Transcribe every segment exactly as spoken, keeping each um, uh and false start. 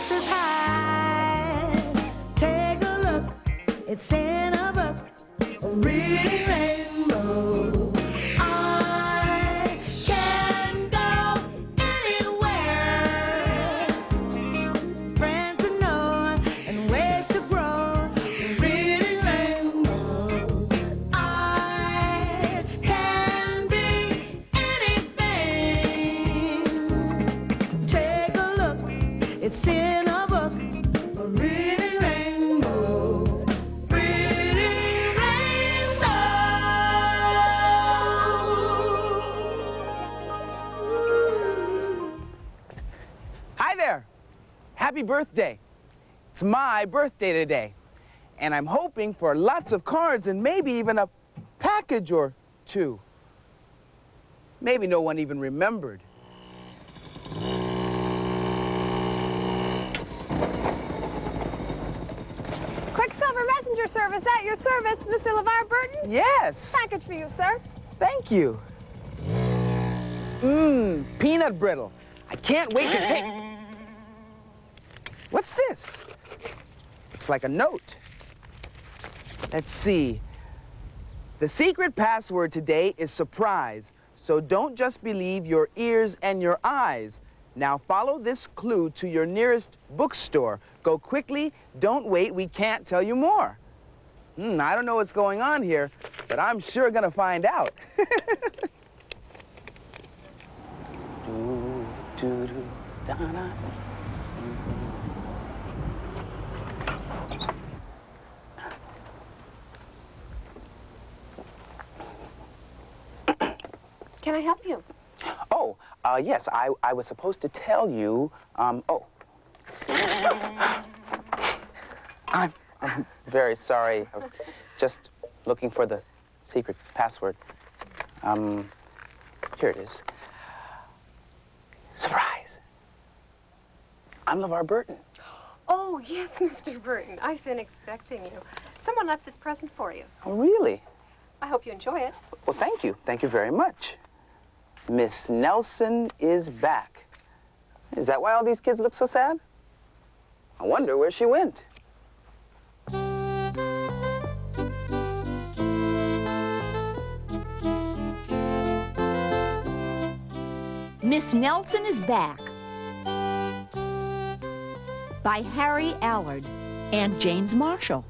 is high. Take a look, it's in a book, a reading rainbow. I can go anywhere. Friends to know and ways to grow, a reading rainbow. I can be anything. Take a look, it's in a book, a reading rainbow. Reading rainbow. Hi there. Happy birthday. It's my birthday today. And I'm hoping for lots of cards and maybe even a package or two. Maybe no one even remembered. Quicksilver Messenger Service at your service, Mister LeVar Burton. Yes. Package for you, sir. Thank you. Mmm, peanut brittle. I can't wait to take... What's this? It's like a note. Let's see. The secret password today is surprise, so don't just believe your ears and your eyes. Now follow this clue to your nearest bookstore. Go quickly, don't wait, we can't tell you more. Hmm, I don't know what's going on here, but I'm sure gonna find out. Do, do, do, da, da. Can I help you? Oh, uh, yes, I, I was supposed to tell you, um, oh. I'm, I'm very sorry. I was just looking for the secret password. Um, here it is. Surprise. I'm LeVar Burton. Oh, yes, Mister Burton. I've been expecting you. Someone left this present for you. Oh, really? I hope you enjoy it. Well, thank you. Thank you very much. Miss Nelson is back. Is that why all these kids look so sad? I wonder where she went. Miss Nelson is Back by Harry Allard and James Marshall.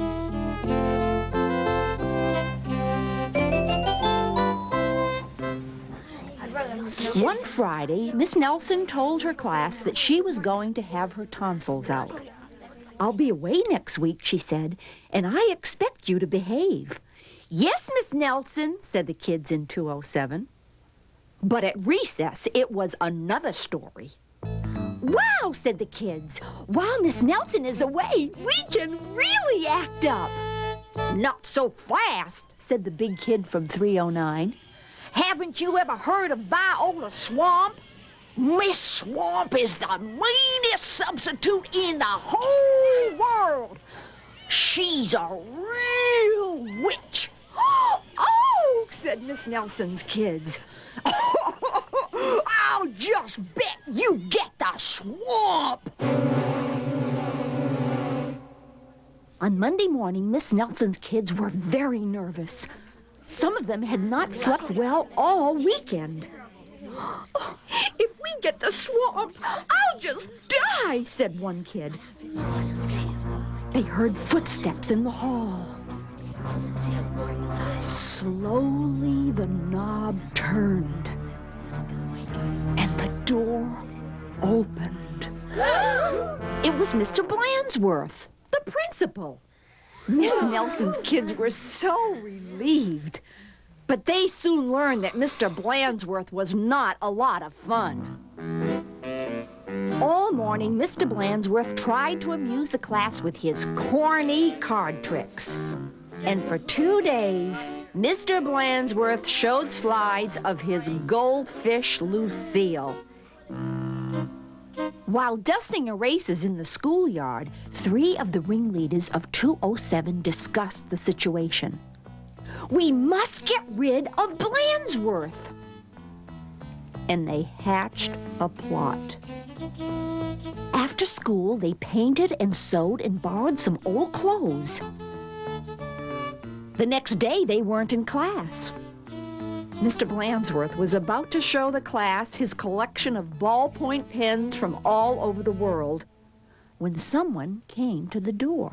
One Friday, Miss Nelson told her class that she was going to have her tonsils out. "I'll be away next week," she said, "and I expect you to behave." "Yes, Miss Nelson," said the kids in two oh seven. But at recess, it was another story. "Wow," said the kids, "while Miss Nelson is away, we can really act up." "Not so fast," said the big kid from three oh nine. "Haven't you ever heard of Viola Swamp? Miss Swamp is the meanest substitute in the whole world. She's a real witch." "Oh," said Miss Nelson's kids. "I'll just bet you get the swamp." On Monday morning, Miss Nelson's kids were very nervous. Some of them had not slept well all weekend. "If we get the swamp, I'll just die," said one kid. They heard footsteps in the hall. Slowly the knob turned, and the door opened. It was Mister Blandsworth, the principal. Miss Nelson's kids were so relieved, but they soon learned that Mister Blandsworth was not a lot of fun. All morning, Mister Blandsworth tried to amuse the class with his corny card tricks. And for two days, Mister Blandsworth showed slides of his goldfish Lucille. While dusting erasers in the schoolyard, three of the ringleaders of two oh seven discussed the situation. "We must get rid of Blandsworth." And they hatched a plot. After school, they painted and sewed and borrowed some old clothes. The next day, they weren't in class. Mister Blandsworth was about to show the class his collection of ballpoint pens from all over the world when someone came to the door.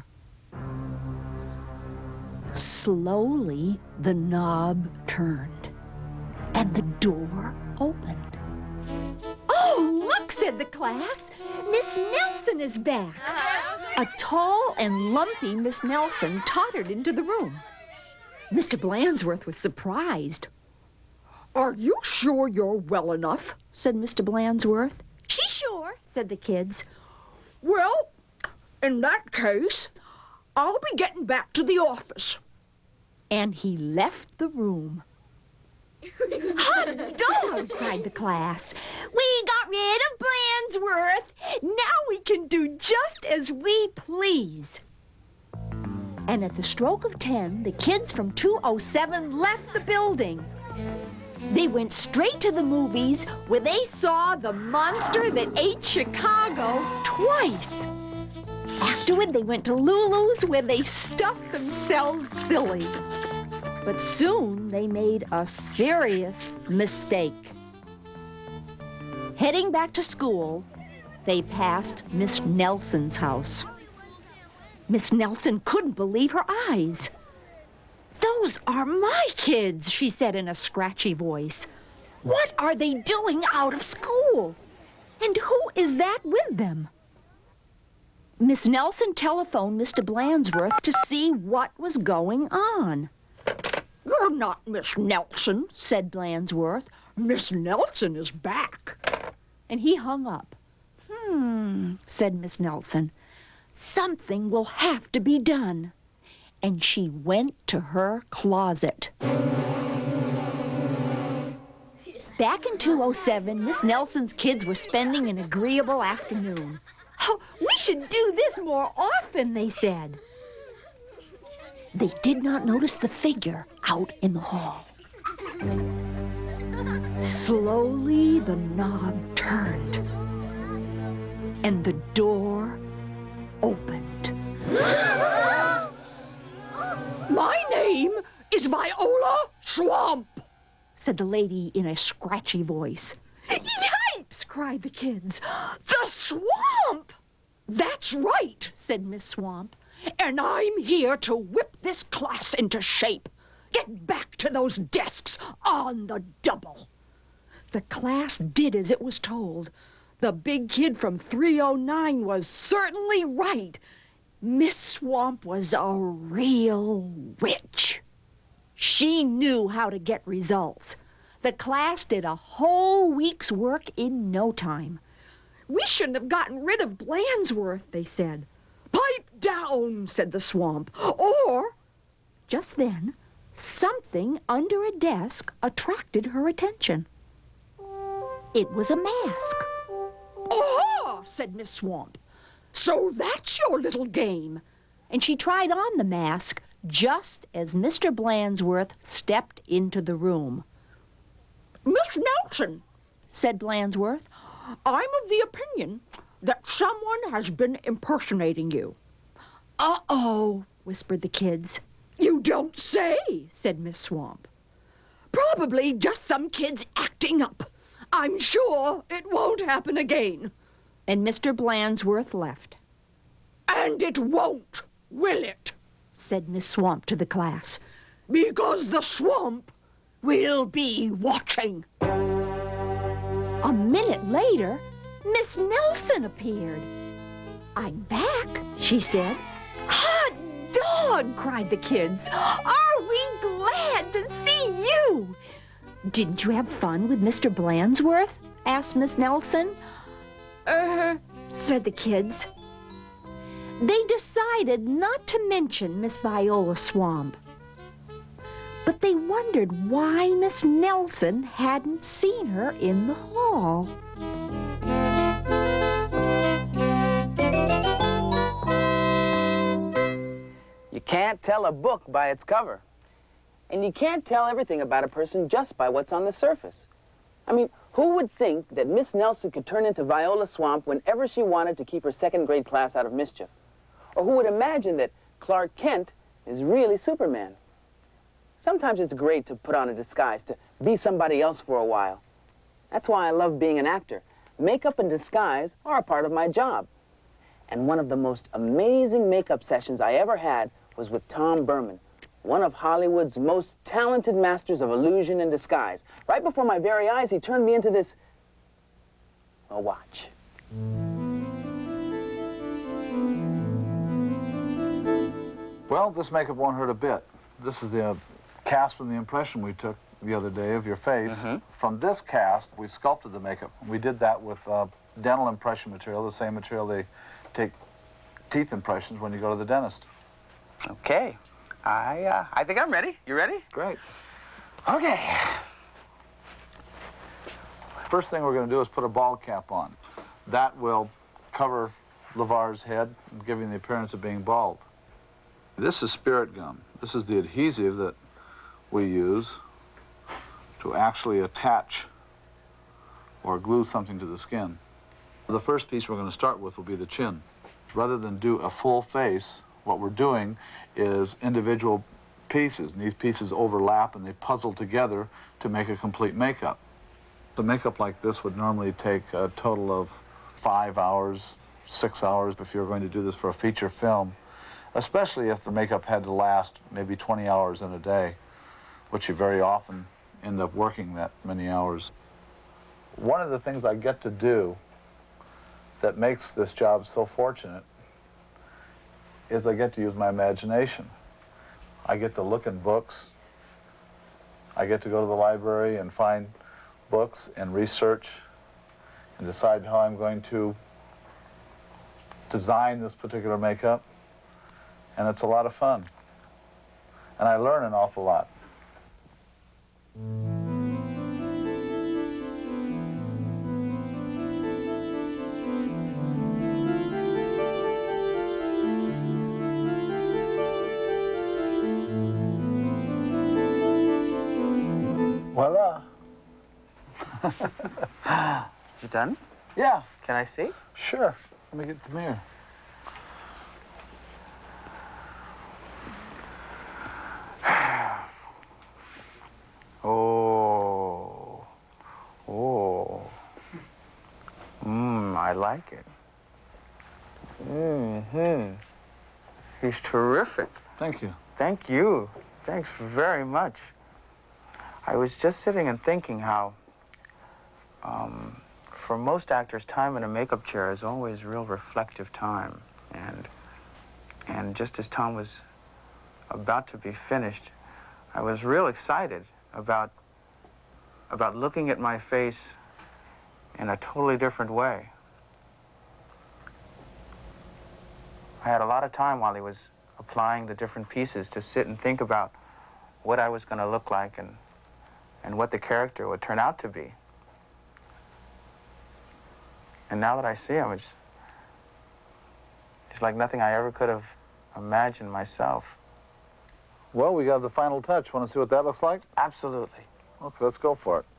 Slowly, the knob turned, and the door opened. "Oh, look," said the class. "Miss Nelson is back." A tall and lumpy Miss Nelson tottered into the room. Mister Blandsworth was surprised. "Are you sure you're well enough?" said Mister Blandsworth. "She's sure," said the kids. "Well, in that case, I'll be getting back to the office." And he left the room. "Hot dog!" cried the class. "We got rid of Blandsworth. Now we can do just as we please." And at the stroke of ten, the kids from two oh seven left the building. They went straight to the movies where they saw The Monster That Ate Chicago twice. Afterward, they went to Lulu's where they stuffed themselves silly. But soon they made a serious mistake. Heading back to school, they passed Miss Nelson's house. Miss Nelson couldn't believe her eyes. "Those are my kids," she said in a scratchy voice. "What are they doing out of school? And who is that with them?" Miss Nelson telephoned Mister Blandsworth to see what was going on. "You're not Miss Nelson," said Blandsworth. "Miss Nelson is back." And he hung up. "Hmm," said Miss Nelson. "Something will have to be done." And she went to her closet. Back in two oh seven, Miss Nelson's kids were spending an agreeable afternoon. "Oh, we should do this more often," they said. They did not notice the figure out in the hall. Slowly, the knob turned, and the door opened. "My name is Viola Swamp," said the lady in a scratchy voice. "Yipes!" cried the kids. "The swamp!" "That's right," said Miss Swamp. "And I'm here to whip this class into shape. Get back to those desks on the double." The class did as it was told. The big kid from three oh nine was certainly right. Miss Swamp was a real witch. She knew how to get results. The class did a whole week's work in no time. "We shouldn't have gotten rid of Blandsworth," they said. "Pipe down," said the Swamp, "or—" Just then, something under a desk attracted her attention. It was a mask. "Aha!" said Miss Swamp. "So that's your little game." And she tried on the mask just as Mister Blandsworth stepped into the room. "Miss Nelson," said Blandsworth, "I'm of the opinion that someone has been impersonating you." "Uh-oh," whispered the kids. "You don't say," said Miss Swamp. "Probably just some kids acting up. I'm sure it won't happen again." And Mister Blandsworth left. "And it won't, will it?" said Miss Swamp to the class. "Because the swamp will be watching." A minute later, Miss Nelson appeared. "I'm back," she said. "Hot dog!" cried the kids. "Are we glad to see you!" "Didn't you have fun with Mister Blandsworth?" asked Miss Nelson. "Uh," said the kids. They decided not to mention Miss Viola Swamp. But they wondered why Miss Nelson hadn't seen her in the hall. You can't tell a book by its cover. And you can't tell everything about a person just by what's on the surface. I mean, who would think that Miss Nelson could turn into Viola Swamp whenever she wanted to keep her second grade class out of mischief? Or who would imagine that Clark Kent is really Superman? Sometimes it's great to put on a disguise, to be somebody else for a while. That's why I love being an actor. Makeup and disguise are a part of my job. And one of the most amazing makeup sessions I ever had was with Tom Berman, one of Hollywood's most talented masters of illusion and disguise. Right before my very eyes, he turned me into this, a watch. Well, this makeup won't hurt a bit. This is the uh, cast from the impression we took the other day of your face. Mm-hmm. From this cast, we sculpted the makeup. We did that with uh, dental impression material, the same material they take teeth impressions when you go to the dentist. Okay. I, uh, I think I'm ready. You ready? Great. Okay. First thing we're going to do is put a bald cap on. That will cover LeVar's head and give him the appearance of being bald. This is spirit gum. This is the adhesive that we use to actually attach or glue something to the skin. The first piece we're going to start with will be the chin. Rather than do a full face, what we're doing is individual pieces, and these pieces overlap and they puzzle together to make a complete makeup. The makeup like this would normally take a total of five hours, six hours if you're going to do this for a feature film, especially if the makeup had to last maybe twenty hours in a day, which you very often end up working that many hours. One of the things I get to do that makes this job so fortunate is I get to use my imagination. I get to look in books. I get to go to the library and find books and research and decide how I'm going to design this particular makeup. And it's a lot of fun. And I learn an awful lot. Voila. You done? Yeah, Can I see? sure. Let me get the mirror. Oh. Oh. Mmm, I like it. Mm-hmm. He's terrific. Thank you. Thank you. Thanks very much. I was just sitting and thinking how, um, for most actors, time in a makeup chair is always real reflective time. And, and just as Tom was about to be finished, I was real excited about, about looking at my face in a totally different way. I had a lot of time while he was applying the different pieces to sit and think about what I was going to look like and, and what the character would turn out to be. And now that I see him, it's, it's like nothing I ever could have imagined myself. Well, we got the final touch. Want to see what that looks like? Absolutely. Okay, let's go for it.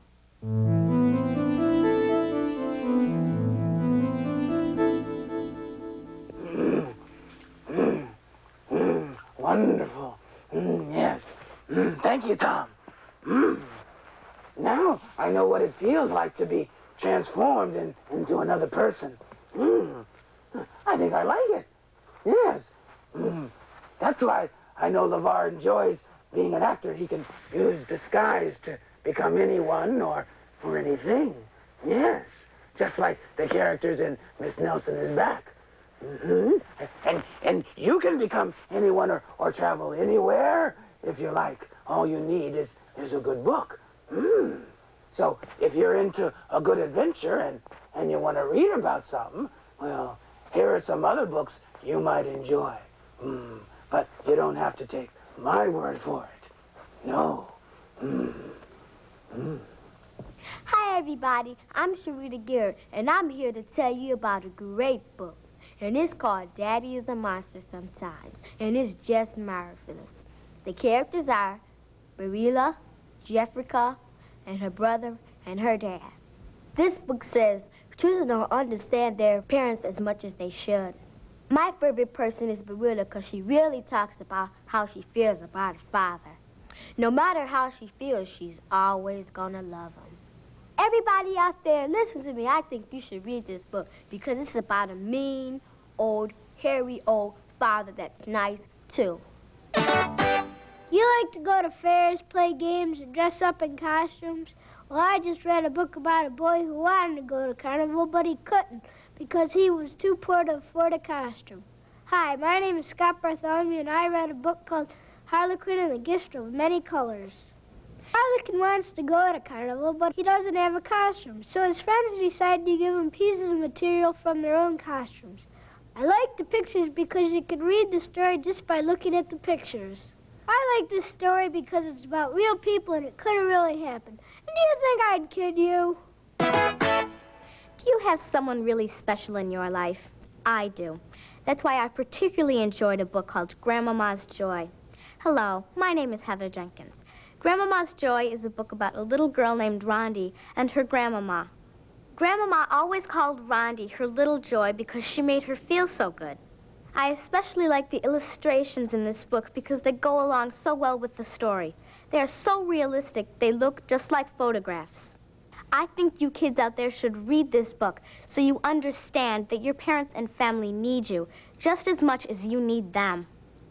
Wonderful. Mm, yes. Mm, thank you, Tom. Mm. Now I know what it feels like to be transformed in, into another person. Mm. I think I like it. Yes. Mm. That's why I know LeVar enjoys being an actor. He can use disguise to become anyone or, or anything. Yes. Just like the characters in Miss Nelson is Back. Mm-hmm. And, and you can become anyone or, or travel anywhere if you like. All you need is, is a good book. Mm. So if you're into a good adventure and, and you want to read about something, well, here are some other books you might enjoy. Mm. But you don't have to take my word for it. No. Mm. Mm. Hi, everybody. I'm Sharita Garrett, and I'm here to tell you about a great book. And it's called Daddy is a Monster Sometimes, and it's just marvelous. The characters are Marilla, Jeffrica, and her brother, and her dad. This book says children don't understand their parents as much as they should. My favorite person is Bermuda because she really talks about how she feels about her father. No matter how she feels, she's always gonna love him. Everybody out there, listen to me. I think you should read this book because it's about a mean, old, hairy old father that's nice, too. You like to go to fairs, play games, and dress up in costumes? Well, I just read a book about a boy who wanted to go to carnival, but he couldn't because he was too poor to afford a costume. Hi, my name is Scott Bartholomew, and I read a book called Harlequin and the Gift of Many Colors. Harlequin wants to go to carnival, but he doesn't have a costume, so his friends decide to give him pieces of material from their own costumes. I like the pictures because you can read the story just by looking at the pictures. I like this story because it's about real people and it could have really happened. And do you think I'd kid you? Do you have someone really special in your life? I do. That's why I particularly enjoyed a book called Grandmama's Joy. Hello, my name is Heather Jenkins. Grandmama's Joy is a book about a little girl named Rondi and her grandmama. Grandmama always called Rondi her little joy because she made her feel so good. I especially like the illustrations in this book because they go along so well with the story. They are so realistic, they look just like photographs. I think you kids out there should read this book so you understand that your parents and family need you just as much as you need them.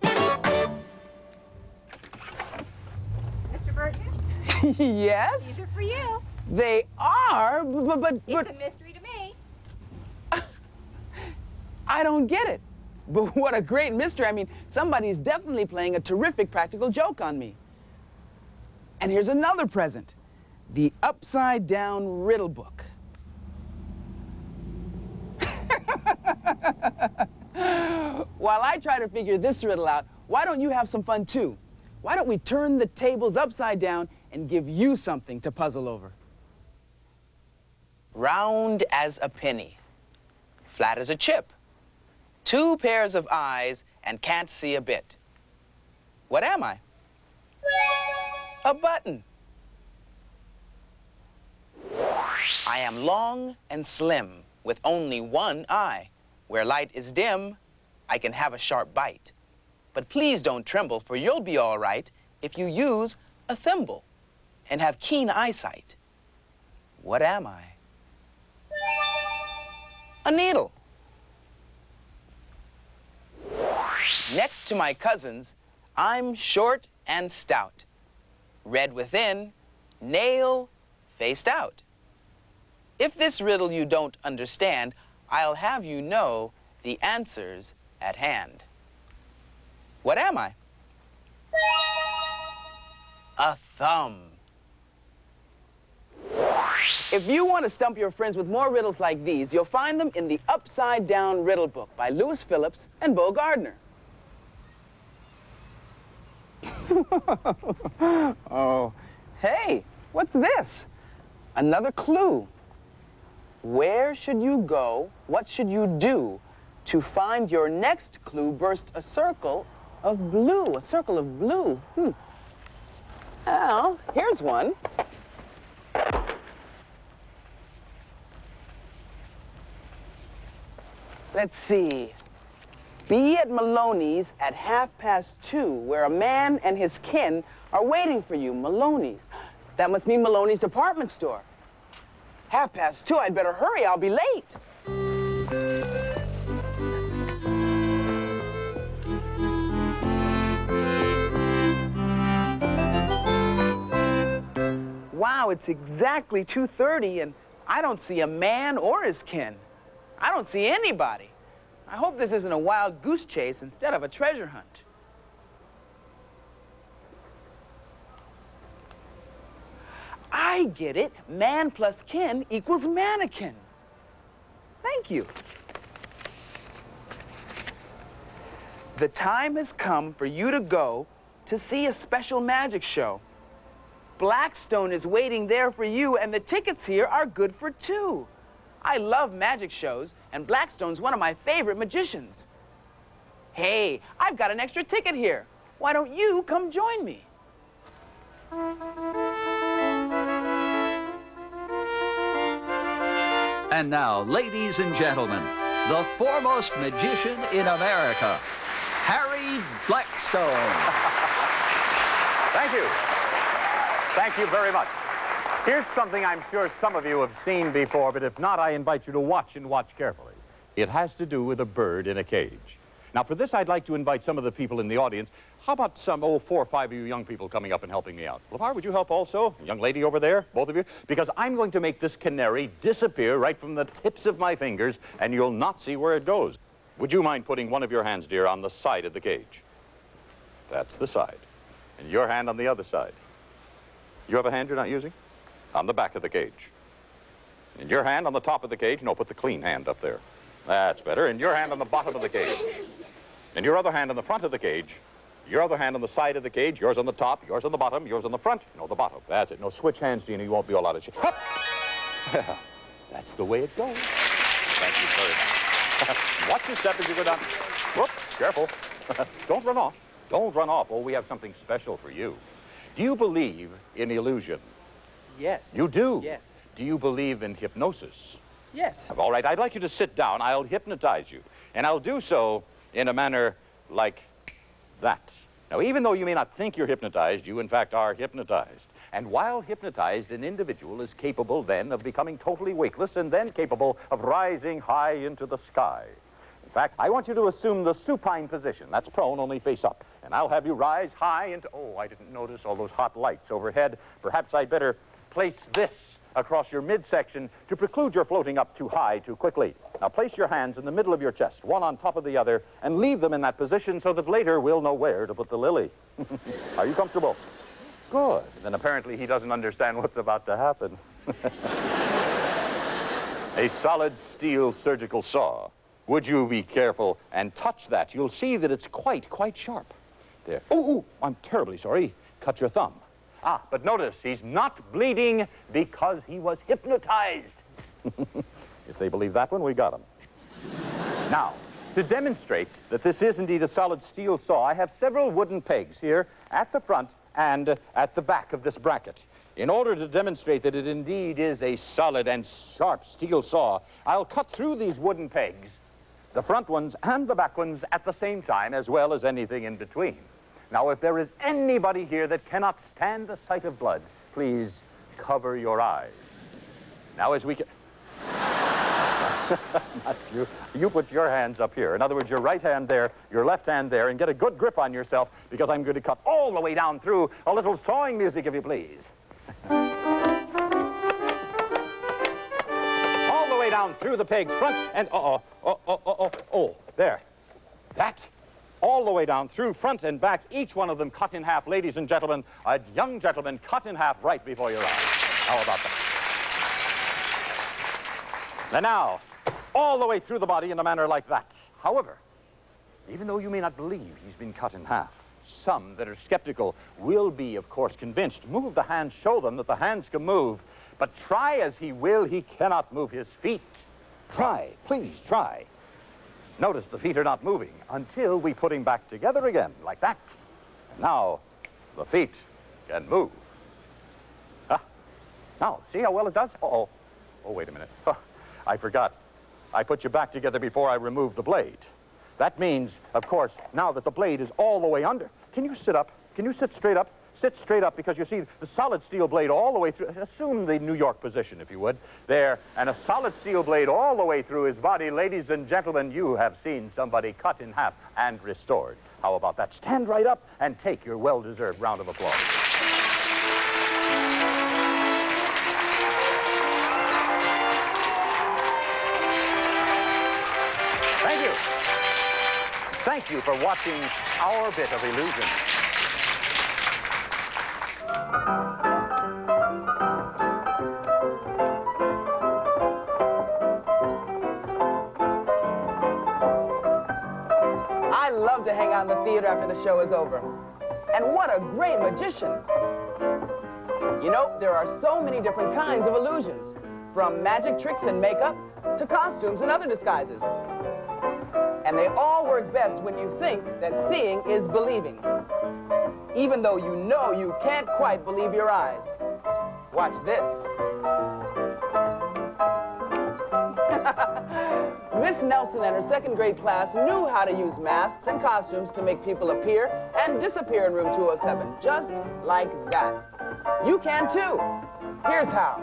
Mister Burton, Yes? these are for you. They are, but, but, It's but a mystery to me. I don't get it. But what a great mystery. I mean, somebody's definitely playing a terrific practical joke on me. And here's another present. The Upside Down Riddle Book. While I try to figure this riddle out, why don't you have some fun too? Why don't we turn the tables upside down and give you something to puzzle over? Round as a penny, flat as a chip, two pairs of eyes and can't see a bit. What am I? A button. I am long and slim with only one eye. Where light is dim, I can have a sharp bite. But please don't tremble, for you'll be all right if you use a thimble and have keen eyesight. What am I? A needle. Next to my cousins, I'm short and stout. Red within, nail faced out. If this riddle you don't understand, I'll have you know the answer's at hand. What am I? A thumb. If you want to stump your friends with more riddles like these, you'll find them in the Upside Down Riddle Book by Lewis Phillips and Bo Gardner. Oh, hey, what's this? Another clue. Where should you go, what should you do to find your next clue burst a circle of blue, a circle of blue? Hmm. Well, here's one. Let's see. Be at Maloney's at half past two, where a man and his kin are waiting for you. Maloney's. That must mean Maloney's department store. Half past two, I'd better hurry, I'll be late. Wow, it's exactly two thirty and I don't see a man or his kin. I don't see anybody. I hope this isn't a wild goose chase instead of a treasure hunt. I get it. Man plus kin equals mannequin. Thank you. The time has come for you to go to see a special magic show. Blackstone is waiting there for you, and the tickets here are good for two. I love magic shows, and Blackstone's one of my favorite magicians. Hey, I've got an extra ticket here. Why don't you come join me? And now, ladies and gentlemen, the foremost magician in America, Harry Blackstone. Thank you. Thank you very much. Here's something I'm sure some of you have seen before, but if not, I invite you to watch and watch carefully. It has to do with a bird in a cage. Now, for this, I'd like to invite some of the people in the audience. How about some, oh, four or five of you young people coming up and helping me out? LeVar, would you help also? Young lady over there, both of you? Because I'm going to make this canary disappear right from the tips of my fingers, and you'll not see where it goes. Would you mind putting one of your hands, dear, on the side of the cage? That's the side. And your hand on the other side. You have a hand you're not using? On the back of the cage. And your hand on the top of the cage. No, put the clean hand up there. That's better. And your hand on the bottom of the cage. And your other hand on the front of the cage. Your other hand on the side of the cage. Yours on the top, yours on the bottom, yours on the front. No, the bottom. That's it. No, switch hands, Gina. You won't be all out of shape. Hup! That's the way it goes. Thank you very much. Watch your step as you go down. Whoop, careful. Don't run off. Don't run off. Oh, we have something special for you. Do you believe in illusion? Yes. You do? Yes. Do you believe in hypnosis? Yes. All right, I'd like you to sit down. I'll hypnotize you. And I'll do so in a manner like that. Now, even though you may not think you're hypnotized, you in fact are hypnotized. And while hypnotized, an individual is capable then of becoming totally weightless and then capable of rising high into the sky. In fact, I want you to assume the supine position. That's prone, only face up. And I'll have you rise high into... Oh, I didn't notice all those hot lights overhead. Perhaps I'd better place this across your midsection to preclude your floating up too high too quickly. Now place your hands in the middle of your chest, one on top of the other, and leave them in that position so that later we'll know where to put the lily. Are you comfortable? Good. Then apparently he doesn't understand what's about to happen. A solid steel surgical saw. Would you be careful and touch that? You'll see that it's quite, quite sharp. There. Oh, oh, I'm terribly sorry. Cut your thumb. Ah, but notice, he's not bleeding because he was hypnotized. If they believe that one, we got him. Now, to demonstrate that this is indeed a solid steel saw, I have several wooden pegs here at the front and uh, at the back of this bracket. In order to demonstrate that it indeed is a solid and sharp steel saw, I'll cut through these wooden pegs, the front ones and the back ones at the same time, as well as anything in between. Now, if there is anybody here that cannot stand the sight of blood, please cover your eyes. Now, as we can... Not you. You put your hands up here. In other words, your right hand there, your left hand there, and get a good grip on yourself, because I'm going to cut all the way down through. A little sawing music, if you please. All the way down through the peg's front, and uh-oh, oh, oh, oh, oh, oh, there. That. All the way down through front and back, each one of them cut in half. Ladies and gentlemen, a young gentleman cut in half right before your eyes. How about that? And now, all the way through the body in a manner like that. However, even though you may not believe he's been cut in half, some that are skeptical will be, of course, convinced. Move the hands, show them that the hands can move. But try as he will, he cannot move his feet. Try, please try. Notice the feet are not moving until we put him back together again, like that. And now, the feet can move. Ah. Now, see how well it does? Uh-oh. Oh, wait a minute. Oh, I forgot. I put you back together before I removed the blade. That means, of course, now that the blade is all the way under. Can you sit up? Can you sit straight up? Sit straight up, because you see the solid steel blade all the way through. Assume the New York position, if you would. There, and a solid steel blade all the way through his body. Ladies and gentlemen, you have seen somebody cut in half and restored. How about that? Stand right up and take your well-deserved round of applause. Thank you. Thank you for watching our bit of illusion. I love to hang out in the theater after the show is over. And what a great magician. You know, there are so many different kinds of illusions, from magic tricks and makeup to costumes and other disguises. And they all work best when you think that seeing is believing, even though you know you can't quite believe your eyes. Watch this. Miss Nelson and her second grade class knew how to use masks and costumes to make people appear and disappear in room two oh seven, just like that. You can too. Here's how.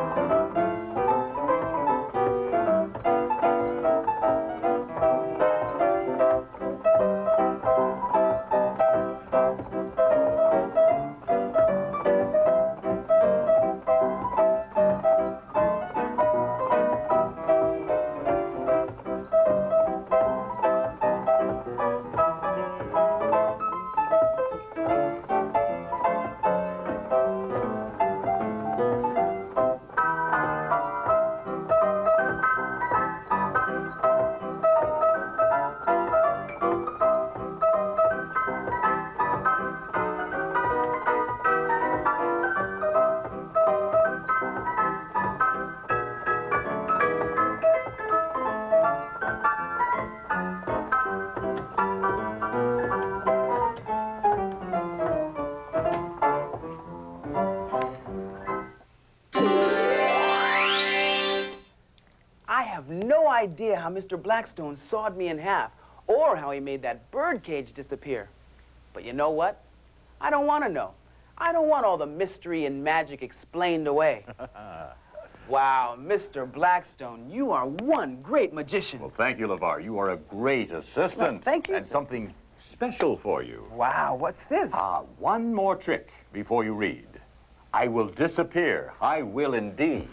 I have no idea how Mister Blackstone sawed me in half or how he made that birdcage disappear. But you know what? I don't want to know. I don't want all the mystery and magic explained away. Wow, Mister Blackstone, you are one great magician. Well, thank you, LeVar. You are a great assistant. Well, thank you, And sir. something special for you. Wow, what's this? Ah, one more trick before you read. I will disappear. I will indeed.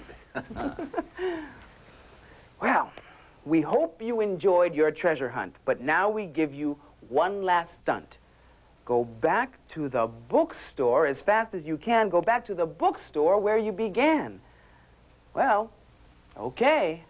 Well, we hope you enjoyed your treasure hunt, but now we give you one last stunt. Go back to the bookstore as fast as you can. Go back to the bookstore where you began. Well, okay.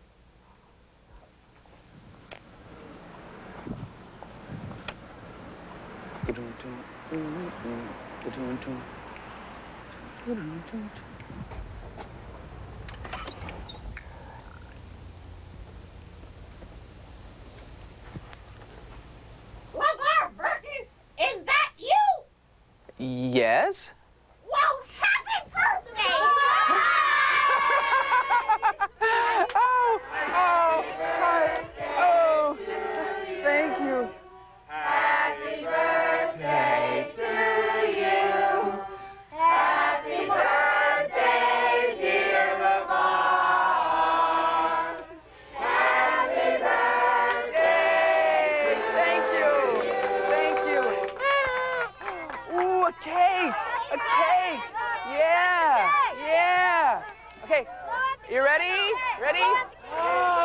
LeVar Burton, is that you? Yes? Well, happy birthday! Oh, oh, hi. Oh, thank you. Happy birthday to you. Happy birthday, dear LeVar. Happy birthday. Thank you. Thank you. Ooh, a cake. A cake. Yeah. Yeah. Okay. You ready? Ready?